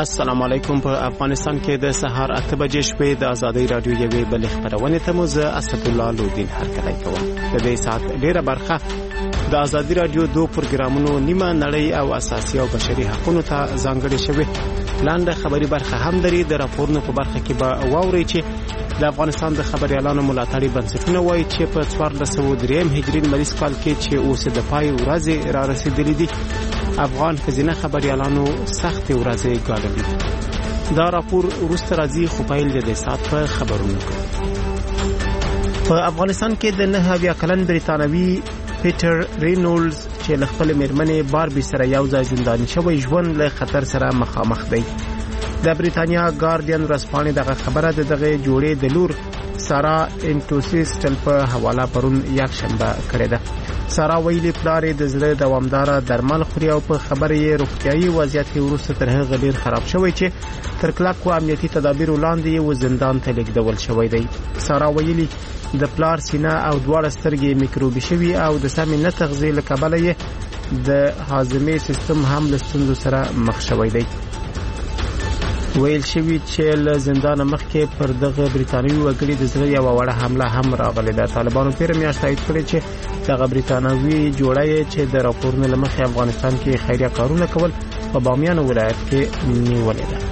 السلام علیکم. په افغانستان کې د سهار 8 بجې شپې د ازادي رادیو یوې بل خبرونه ته مو زه اسد الله لودین هرکلی کوم. د دې سات ډیره برخه د ازادي رادیو دوه پروګرامونو نیمه نړۍ او اساسي او بشري حقوقو ته ځانګړې شوی. لاندې خبري برخه هم لري. د راپورونو په برخه کې به واوري چې د افغانستان د خبريالانو ملاتړي بنسټونه وایي چې په 1403 هجري مریض کال کې چې اوس د پای ورځې را رسیدلې دي افغان خزینه خبريالانو سخت ورځې ګاللې. دا راپور وروسته راځي خو پیل د سات په خبرونو کې. په افغانستان کې د 9 کلن بریتانوي پیټر رینولز چې له خپل میرمنې باربي سره یو ځای زنداني شوی ژوند له خطر سره مخامخ دی. د بریتانیا ګارډین ورځپاڼې دغه خبره دغه جوړې د لور سارا انټوسیسټل په حواله پرون یک شنبه کړې ده. سارا ویلي پلار د زړه دوامدار درمل خوري او په خبره یې روغتيایي وضعیت کې ورسته تر هغه ډیر خراب شوی چې تر کلک امنیتي تدابیر وړاندې و زندان ته لیږدول شوی دی. سارا ویلي د پلار سینه او دواړه سترګې میکروبي شوي او د سمې نه تغذیه له کبله یې د هاضمې سیستم هم له ستونزو سره مخ شوی دی. ویل شوی چې له زندان مخکې پر دغه بریتانوي وګړي د زړه یو وړه حمله هم راغلې ده. طالبانو تیر میاشت تایید کړی چې دغه بریتانوي جوړه چې د راپورونو لمخې افغانستان کې خیریه کارونه کول په بامیان ولایت کې نیولې ده.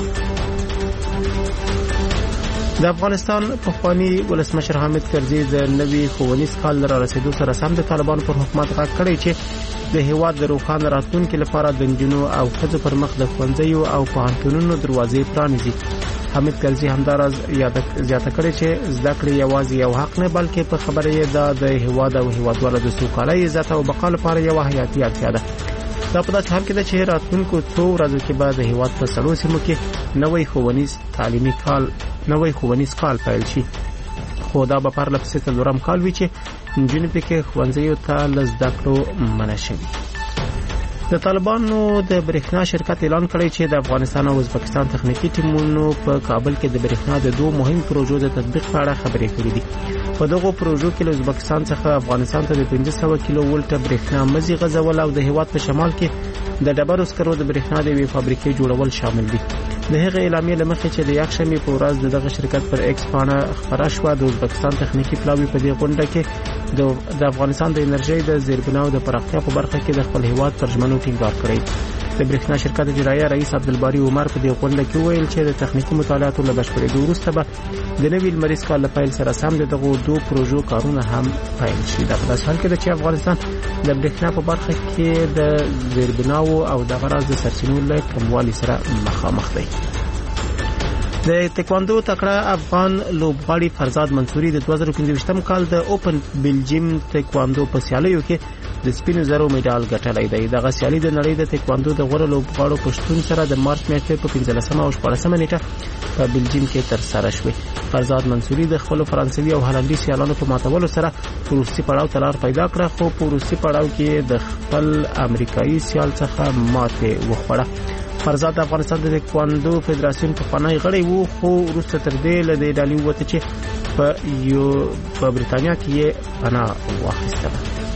د افغانستان پخوانی ولسمشر حامد کرزي د نوي ښوونیز کال را رسیدو سره سم د طالبانو پر حکومت غږ کړی چې د هیواد د روښانه راتلونکي لپاره د نجونو او ښځو پر مخ د ښوونځیو او پوهنتونونو دروازې پرانیزي. حامد کرزي همداراز زیاته کړې چې زده کړې یوازې یو حق نه بلکې په خبره یې د هیواد او هیوادوالو د سوکالۍ عزت او بقا لپاره یو حیاتي اړتیا ده. دا په داسې حال کې ده چې راتلونکو څو ورځو کې به د هیواد په سړو سیمو کې نوی ښوونیز کال پیل شي. خو دا به پرله پسې څلورم کال وي چې نجونې پکې ښوونځیو ته له زده کړو منع شوي. د طالبانو د برېښنا شرکت اعلان کړی چې د افغانستان او ازبکستان تخنیکی ټیمونو په کابل کې د برېښنا د دوه مهم پروژو د تطبیق په اړه خبرې کړې دي. په دغه پروژو کې له ازبکستان څخه افغانستان ته د 1500 کیلو ولټ برېښنا مزي غځول او د هیواد په شمال کې د ډبرو سکرو د برېښنا د یوې فابریکې جوړول شامل دي. د هغه اعلامیې لمخې چې د یکشنبه په ورځ دغه شرکت پر ایکس پاڼه خبره شوه د ازبکستان تخنیکی پلاوی په دې غونډه کې د افغانستان د انرژي د زیربناو د پراختیا په برخه کې د خپل هیواد پر ژمنو ټینګار کړی. د برېښنا شرکت اجرایي رئیس عبدالباری عمر په دې غونډه کې ویل چې د تخنیکی مطالعاتو له بشپړېدو وروسته به د نوي لمریز کال له پیل سره سم دغه دوه پروژو کارونه هم پیل شي. دا په داسې حال کې ده چې افغانستان د برېښنا په برخه کې د زیربناو او د غراض د سرچینو له کموالي سره مخامخ دی. د تکواندو تکړه افغان لوبغاړي فرزاد منصوري د 2015 کال د اوپن بلجیم تکواندو په سیالیو کې د سپینو زرو میډال ګټلی دی. دغه سیالي د نړۍ د تکواندو د غوره لوبغاړو په شتون سره د مارچ میاشتې په 15 او 14 نیټه په بلجیم کې ترسره شوه. فرزاد منصوري د خپل فرانسوي او هالندي سیالانو په ماتولو سره وروستي پړاو ته لار پیدا کړه خو په وروستي پړاو کې د خپل امریکایي سیال څخه ماته وخوړه. فرزاد افغانستان د تکواندو فدراسیون په پناه غړی وو خو وروسته تر دې له دې ډالۍ وته چې په بریتانیا کې یې پناه واخیسته.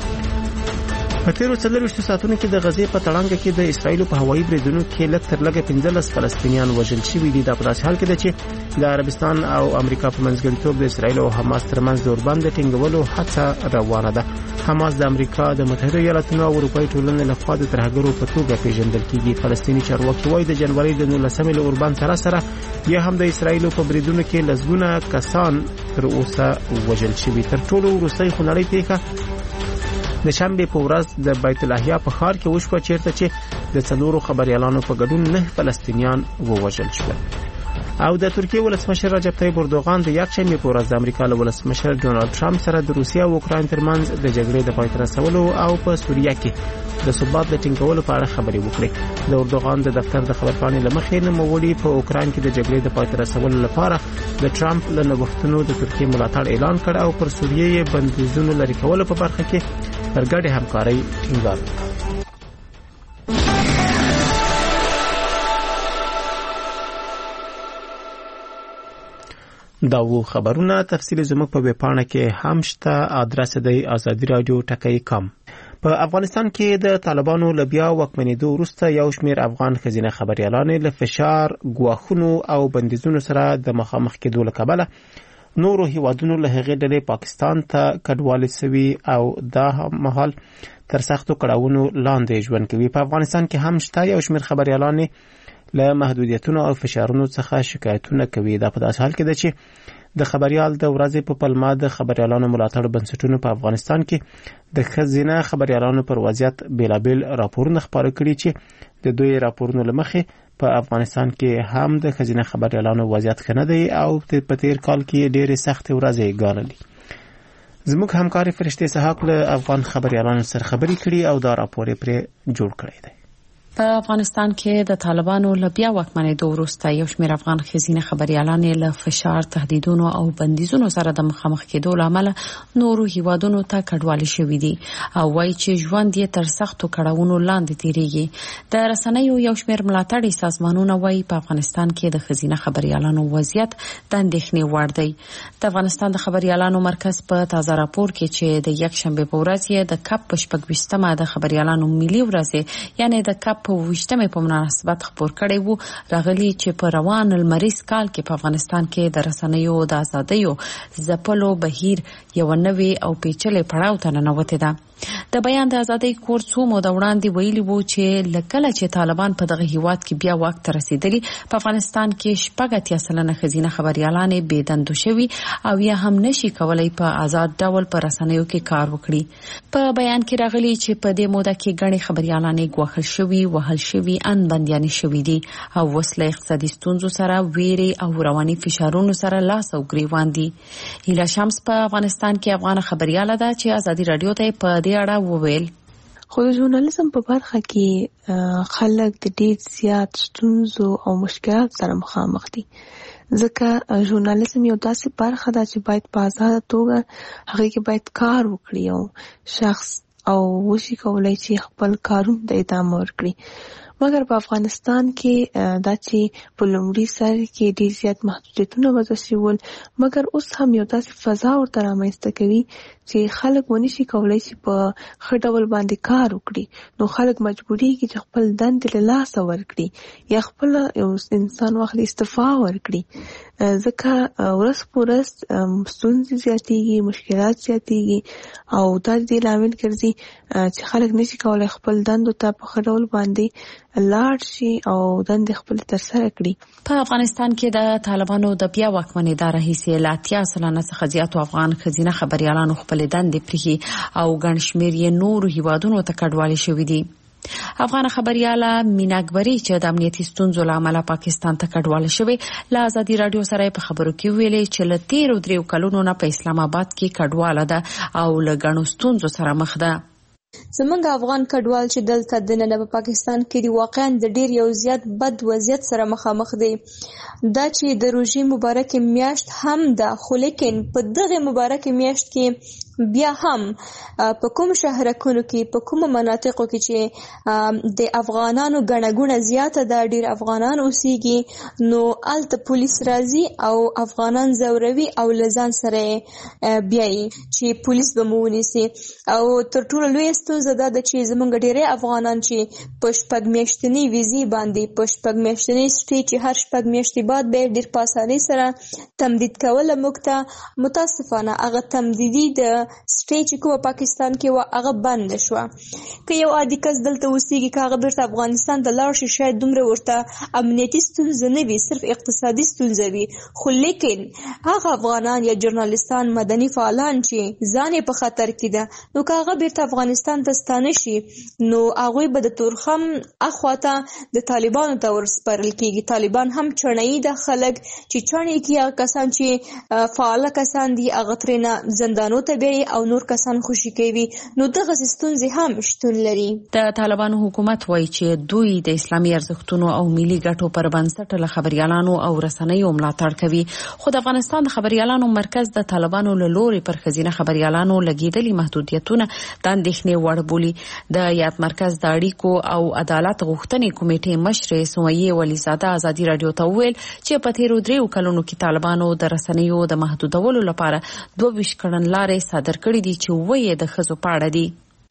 په تیرو 24 ساعتونو کې د غزې په تړانګه کې د اسرایل په هوایي بریدونو کې لږ تر لږه 15 فلسطینیان وژل شوي دي. د پداسې حال کې ده چې د عربستان او امریکا په منځګړیتوب د اسرایل او حماس ترمنځ دوربند ټینګولو هڅه روانه ده. حماس د امریکا د متحده ایالاتونو او اروپایي ټولنې لخوا د ترهګرو په توګه پیژندل کیږي. فلسطیني چارواکي وايي د جنوري د 19 له اوربند سره یا هم د اسرایل په بریدونو کې لزګونه کسان تر اوسه وژل شوي. تر ټولو وروستۍ خونړۍ پیښه د شنبه په ورځ د بیت الاحیا په ښار کې وشوه چیرته چې د څلورو خبريالانو په ګډون 9 فلسطینیان ووژل شول. او د ترکیه ولسمشر رجب طیب اردوغان د یکشنبه په ورځ د امریکا له ولسمشر ډونالد ټرمپ سره د روسیې او اوکراین ترمنځ د جګړې د پای ته رسولو او په سوریه کې د ثبات د ټینګولو په اړه خبرې وکړې. د اردوغان د دفتر د خبرپاڼې لمخې نوموړي په اوکراین کې د جګړې د پای ته رسولو لپاره د ټرمپ له نوښتونو د ترکیه ملاتړ اعلان کړ او پر سوریه بندیزونو لري کولو په برخه کې پر ګډه همکاري ټینګار وکړ. دا وو خبرونه تفصیل زموږ په ویبپاڼه کې هم شته. ادرس دی azadi radio.com. په افغانستان کې د طالبانو له بیا واکمنېدو وروسته یو شمېر افغان ښځینه خبریالانې له فشار، ګواښونو او بندیزونو سره د مخامخ کېدو له کبله نورو هیوادونو له هغې ډلې پاکستان ته کډوالې سوي او دا مهال تر سختو کړاوونو لاندې ژوند کوي. په افغانستان کې هم شته یو شمېر خبریالانې له محدودیتونو او فشارونو څخه شکایتونه کوي. دا په داسې حال کې ده چې د خبریال د ورځې په پلمه د خبریالانو ملاتړ بنسټونو په افغانستان کې د ښځینه خبریالانو پر وضعیت بیلابیل راپورونه خپاره کړي چې د دوی راپورونو له مخې په افغانستان کې هم د ښځینه خبریالانو وضعیت ښه نه دی او په تیر کال کې ډېرې سختې ورځې ګاللې. زموږ همکار فرشته اسحاق له افغان خبریالانو سره خبرې کړي او دا راپور یې پرې جوړ کړی دی. په افغانستان کې د طالبانو له بیا واکمنېدو وروسته یو شمېر افغان ښځینه خبریالانې له فشار، تهدیدونو او بندیزونو سره د مخامخ کېدو له امله نورو هیوادونو ته کډوالې شوي دي او وایي چې ژوند یې تر سختو کړاوونو لاندې تېرېږي. د رسنیو یو شمېر ملاتړي سازمانونه وایي په افغانستان کې د ښځینه خبریالانو وضعیت د اندېښنې وړ دی. د افغانستان د خبریالانو مرکز په تازه راپور کې چې د یکشنبې په ورځ یې د کپ په 26مه د خبریالانو ملي ورځ یعنی د کپ په 28مه په مناسبت خبر کړی وو، راغلی چې په روان المریض کال کې په افغانستان کې د رسنیو د ازادیو ځپلو بهیر یو نوی او پیچلې پړاو ته ننوتې ده. د بیان د ازادۍ کور څو موده وړاندې ویلي وو چې لکه چې طالبان په دغه هیواد کې بیا واک ته رسیدلی، په افغانستان کې 80% ښځینه خبریالانې بې دندو شوي او یا هم نشي کولای په آزاد ډول په رسنیو کې کار وکړي. په بیان کې راغلی چې په دې موده کې ګڼې خبریالانې ګواښل شوي، وهل شوي، ان بندیانې شوي دي او اوس له اقتصادي ستونزو سره، ویرې او رواني فشارونو سره لاس او ګریوان دي. هیله شمس په افغانستان کې افغان خبریاله ده چې ازادي رادیو ته په دې اړه وویل. خو د ژورنالیزم په برخه کې خلک د ډېر زیات ستونزو او مشکلات سره مخامخ دي، ځکه ژورنالیزم یو داسې برخه ده چې باید په آزاده توګه هغې کې باید کار وکړي او شخص او وشي کولای چې خپل کارونه ته ادامه ورکړي. مګر په افغانستان کې دا چې په لومړي سر کې ډېر زیات محدودیتونه وضع شول، مګر اوس هم یو داسې فضا ورته رامنځته کوي چې خلک ونشي کولای چې په ښه ډول باندې کار وکړي. نو خلک مجبوریږي چې خپل دندې له لاسه ورکړي یا خپل یو انسان واخلي استعفا ورکړي، ځکه ورځ په ورځ ستونزې زیاتېږي، مشکلات زیاتېږي او دا د دې لامل ګرځي چې خلک نشي کولای خپل دندو ته په ښه ډول باندې لاړ شي او دندې خپل ترسره کړي. په افغانستان کې د طالبانو د بیا واکمنېدا راهیسې له 80% څخه زیاتو افغان ښځینه خبریالانو خپلې دندې پرېښي او ګڼ شمېر یې نورو هیوادونو ته کډوالې شوي دي. افغان خبریاله مینا اکبري چې د امنیتي ستونزو له امله پاکستان ته کډواله شوې، له ازادي رادیو سره په خبرو کې ویلي چې له تیرو 3 کلونو نه په اسلام آباد کې کډواله ده او له ګڼو ستونزو سره مخ ده. زمونږ افغان کډوال چې دلته دننه په پاکستان کې دی واقعا د ډیر یو زیات بد وضعیت سره مخامخ دی. دا چې د روژې مبارک میاشت هم ده، خو لیکن په دغه مبارک میاشت کې بیا هم په کوم شهرکونو کې، په کوم مناطقو کې چې د افغانانو ګڼه زیاته ده، ډیر افغانان اوسېږي، نو الته پولیس راځي او افغانان زوروي او لزان سره بیایي چې پولیس به مو ونیسي. او تر ټولو لوی ستونزه دا ده چې زمونږ ډیری افغانان چې په 6 میاشتنۍ ویزې باندې، په 6 میاشتنۍ سټې چې هر 6 میاشتې بعد به ډیر په اسانۍ سره تمدید کوله موږ ته، متاسفانه هغه تمدیدي د سټې چې کومه پاکستان کې وه هغه بند شوه. که یو عادي کس دلته اوسېږي، که هغه بیرته افغانستان ته لاړ شي، شاید دومره ورته امنیتي ستونزه نه وي، صرف اقتصادي ستونزه وي. خو لیکن هغه افغانان یا ژورنالیستان، مدني فعالان چې ځان یې په خطر کې ده، نو که هغه بیرته افغانستان ته ستانه شي، نو هغوی به د تورخم اخواته د طالبانو ته ورسپارل کېږي. طالبان هم چڼهیي ده، خلک چې چڼې کوي، هغه کسان چې فعاله کسان دي هغه ترېنه زندانو ته بیایي او نور کسان خوشي کوي. نو دغسې ستونزې هم شتون لري. د طالبانو حکومت وایي چې دوی د اسلامي ارزښتونو او ملي ګټو پر بنسټ له خبریالانو او رسنیو ملاتړ کوي. خو د افغانستان د خبریالانو مرکز د طالبانو له لورې پر ښځینه خبریالانو لګېدلي محدودیتونه د اندېښنې وړ بولي. د یاد مرکز د اړیکو او عدالت غوښتنې کمیټې مشرې سمیه ولیزاده ازادي رادیو ته وویل چې په تیرو 3 کلونو کې طالبانو د رسنیو د محدودولو لپاره 22 کړنلارې صادر کړې دي چې وایي د ښځو په اړه دي.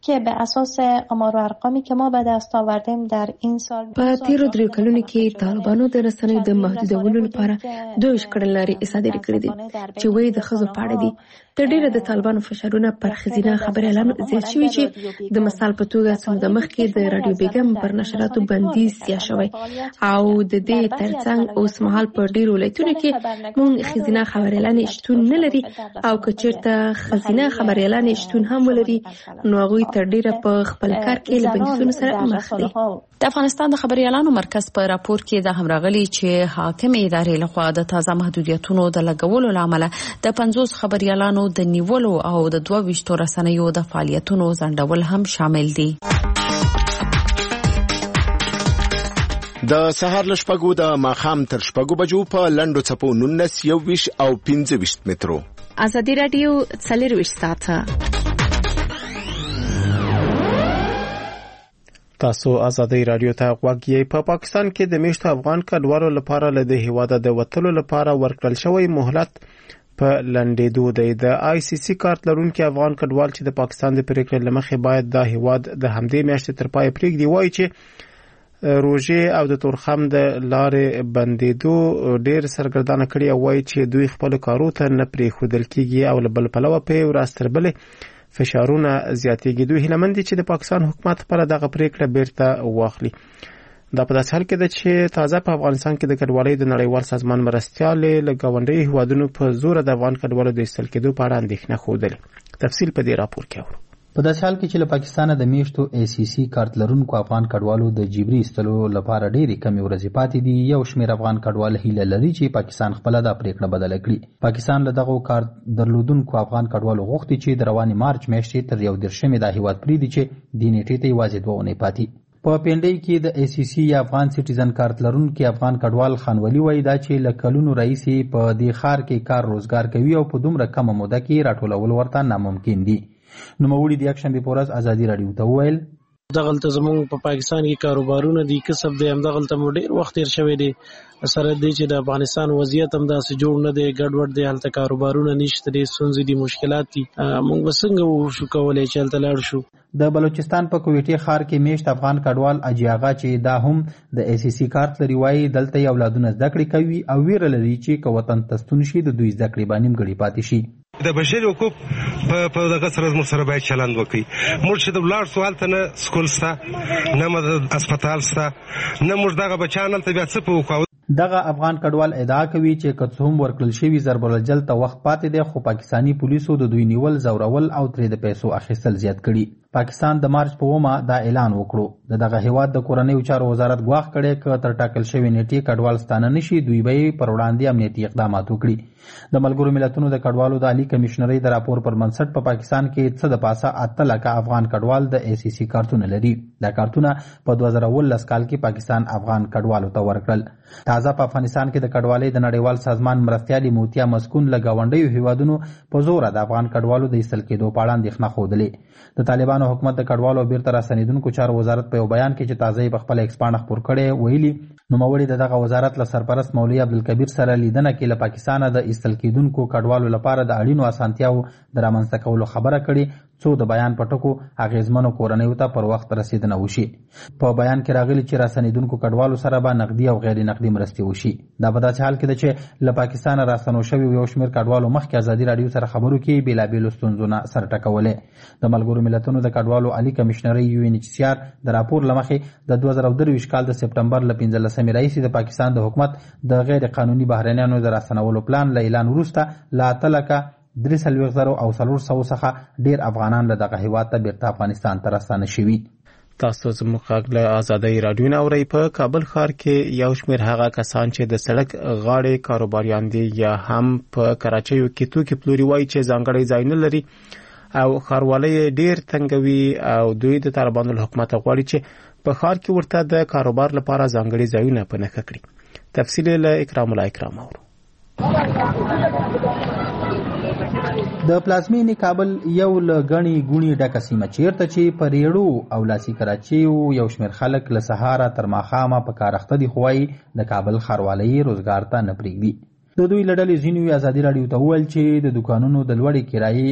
که به اساس آمار و ارقامی که ما به دست آوردیم در این سال په تیرو 3 کلونو کې طالبانو د رسنیو د محدودولو لپاره 2 کړنلارې صادرې کړې دي چې وایي د ښځو په اړه دي. تر ډیره د طالبانو فشارونه پر ښځینه خبریالانو زیات شوي چې د مثال په توګه څو د مخکې د رادیو بیګم پر نشراتو بندیز یا شوی او د دې ترڅنګ اوس مهال په ډیرو ولایتونو کې موږ ښځینه خبریالانې شتون نه لري او که چېرته ښځینه خبریالانې شتون هم ولري نو هغوی تر ډیره په خپل کار کې له بندیزونو سره مخ دي. د افغانستان د خبریالانو مرکز په راپور کې د همراغلي چې حاکم ادارې لخوا د تازه محدودیتونو د لګولو لامل د 50 خبریالانو د نیولو او د 22 رسنیو د فعالیتونو ځنډول هم شامل دي. د سهار له شپږو د ماښام تر شپږو بجو په لنډو څپو 19 21 او 25 مترو. ازادي رادیو 24 ساعته. تاسو ازادي رادیو ته غوږ یې. په پاکستان کې د میشتو افغان کډوالو لپاره له د هیواده د وتلو لپاره ورکړل شوی مهلت په لنډېدو دی. د آی سی سی کارت لرونکي افغان کډوال چې د پاکستان د پریکړې لمخې باید د هیواد د همدې میاشتې تر پای پریږدي وایي چې روژې او د تورخم د لارې بندېدو ډېر سرګردانه کړي او وایي چې دوی خپل کارو ته نه پرېښودل کېږي او له بل پلوه په ورځ تر بلې فشارونه زیاتېږي. دوی هیله مند دي چې د پاکستان حکومت خپله دغه پریکړه بیرته واخلي. دا په داسې حال کې ده چې تازه په افغانستان کې د کډوالۍ د نړیوال سازمان مرستیالې له ګاونډیو هیوادونو په زوره د افغان کډوالو د ایستل کېدو په اړه اندېښنه ښودلې. تفصیل په دې راپور کې اورو. په داسې حال کې چې له پاکستانه د میشتو ای سی سی کارت لرونکو افغان کډوالو د جبري ایستلو لپاره ډېرې کمې ورځې پاتې دي، یو شمېر افغان کډوال هیله لري چې پاکستان خپله دا پریکړه بدله کړي. پاکستان له دغو کارت درلودونکو افغان کډوالو غوښتي چې د روانې مارچ میاشتې تر 19 دا هیواد پرېږدي چې دې نیټې ته یوازې 2 اونۍ پاتې. په پینډۍ کې د ای سی سی یا افغان سټیزن کارت لرونکي افغان کډوال خانولي وایي دا چې له کلونو راهیسې په دې ښار کې کار روزګار کوي او په دومره کمه موده کې راټولول ورته ناممکن دي. نوموړي د یکشنبې په ورځ ازادي راډیو ته وویل دغلته زموږ په پاکستان کې کاروبارونه دي، کسب دی، همدغلته مو ډېر وخت تېر شوی دی. سره دی چې د افغانستان وضعیت هم داسې جوړ نه دی، ګډوډ دی، هلته کاروبارونه نشته دي، ستونزې دي، مشکلات دي. موږ به څنګه وشو کولی چې هلته لاړ شو. د بلوچستان په کویټې ښار کې میشت افغان کډوال اجي آغا چې دا هم د ای سی سی کارت لري وایي دلته یې اولادونه زده کړې کوي او ویره لري چې که وطن ته ستون شي د دوی زده کړې به نیمګړې پاتې شي. د بشري حقوق په دغه سره موږ سره باید چلند وکړي. موږ چې د ولاړ سو هلته نه سکول شته، نه اسپتال شته، نه موږ دغه بچیان هلته بیا څه په وکړو. دغه افغان کډوال ادعا کوي چې که څه هم ورکړل شوي ضرب الجل ته وخت پاتې دی، خو پاکستاني پولیسو د دوی نیول، زورول او ترې د پیسو اخیستل زیات کړي. پاکستان د مارچ په 9 دا اعلان وکړو. دغه هیواد د کورنیو چارو وزارت ګواښ کړی که تر ټاکل شوې نیټې کډوال ستانه نشي دوی به پر وړاندې امنیتي اقدامات وکړي. د ملګرو ملتونو د کډوالو د عالی کمشنرۍ د راپور پر بنسټ په پاکستان کې څه د پاسه 8 لکه افغان کډوال د ای سی سی کارتونه لري. دا کارتونه په 2019 کال کې پاکستان افغان کډوالو ته ورکړل. تازه په افغانستان کې د کډوالۍ د نړیوال سازمان مرستیالې موتیا مسکون له ګاونډیو هیوادونو په زوره د افغان کډوالو د ایستل کېدو په اړه اندېښنه ښودلې. د طالبانو حکومت د کډوالو بیرته راستنېدونکو چارو وزارت په یو بیان کې چې تازه یې په خپله ایکس پاڼه خپور کړی ویلي نوموړي د دغه وزارت له سرپرست مولوي عبدالکبیر سره لیدنه کې له پاکستانه د ایستل کېدونکو کډوالو لپاره د اړینو اسانتیاو د رامنځته کولو خبره کړې څو د بیان په ټکو اغېزمنو کورنیو ته پر وخت رسېدنه وشي. په بیان کې راغلي چې راستنېدونکو کډوالو سره به نقدي او غیر نقدي مرستې وشي. دا په داسې حال کې ده چې له پاکستانه راستنو شوي یو شمېر کډوالو مخکې ازادي راډیو سره خبرو کې بېلابېلو ستونزو سر ټکولې. د ملګرو ملتونو د کډوالو عالی کمشنرۍ یو ان ایچ سی آر د راپور له مخې د 2023 کال د سپټمبر له 15 راهیسې د پاکستان د حکومت د غیر قانوني بهرنیانو د راستنولو پلان له اعلان وروسته له 3,400 او 400 څخه ډېر افغانان له دغه هیواد ته بیرته افغانستان ته راستانه شوي. تاسو زموږ غږ له ازادۍ راډیو نه اورئ. په کابل ښار کې یو شمېر هغه کسان چې د سړک غاړې کاروباریان دي یا هم په کراچیو کې توکي پلوري وایي چې ځانګړی ځای نه لري او ښاروالۍ ډېر تنګوي او دوی د طالبانو له حکومته غواړي چې په ښار کې ورته د کاروبار لپاره ځانګړي ځایونه په نښه کړي. تفصیل له اکرام الله اکرام اورو. د پلازمینې کابل یو له ګڼې ګوڼې ډکه سیمه چیرته چې په ریړو او لاسي کراچیو یو شمېر خلک له سهاره تر ماښامه په کار اخته دي، خو وایي د کابل ښاروالۍ روزګار ته نه پرېږدي. د دوی له ډلې ځینو ازادي راډیو ته وویل چې د دوکانونو د لوړې کرایې